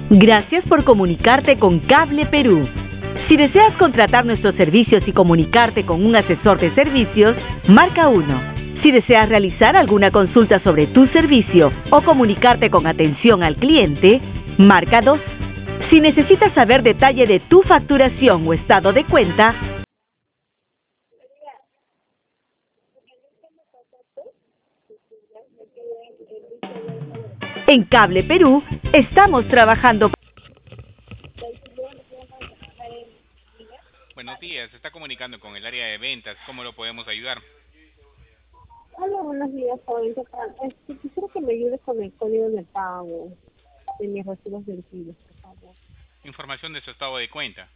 Gracias por comunicarte con Cable Perú. Si deseas contratar nuestros servicios y comunicarte con un asesor de servicios, marca 1. Si deseas realizar alguna consulta sobre tu servicio o comunicarte con atención al cliente, marca 2. Si necesitas saber detalle de tu facturación o estado de cuenta, en Cable Perú estamos trabajando. Buenos días, se está comunicando con el área de ventas. ¿Cómo lo podemos ayudar? Hola, buenos días, joven. ¿Qué tal? Quisiera que me ayude con el código de pago de mis recibos vencidos, por favor. Información de su estado de cuenta.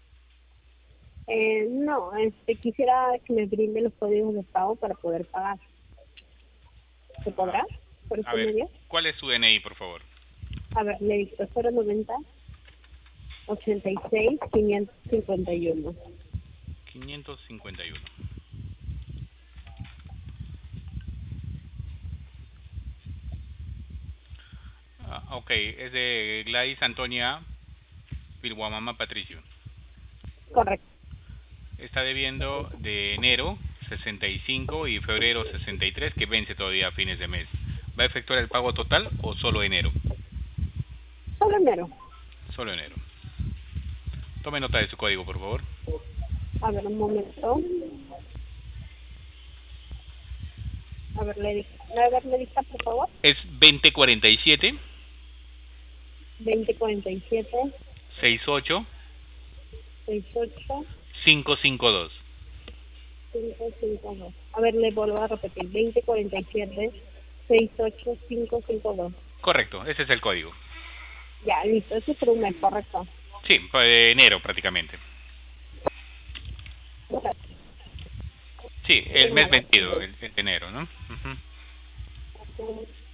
No, quisiera que me brinde los códigos de pago para poder pagar. ¿Se podrá? ¿Por A este ver, medio? ¿cuál es su DNI, por favor? A ver, le dicto 090 86 551. 551. Ok, es de Gladys Antonia Pilguamama Patricio. Correcto. Está debiendo de enero 65 y febrero 63, que vence todavía a fines de mes. ¿Va a efectuar el pago total o solo enero? Solo enero. Solo enero. Tome nota de su código, por favor. A ver, un momento. A ver, le dicta, por favor. Es 2047 2047 68 68 552. 552. A ver, le vuelvo a repetir. 2047 68552. Correcto, ese es el código. Ya, listo. Eso es por un mes, correcto. Sí, de enero prácticamente. Sí, el mes vencido, el de enero, ¿no?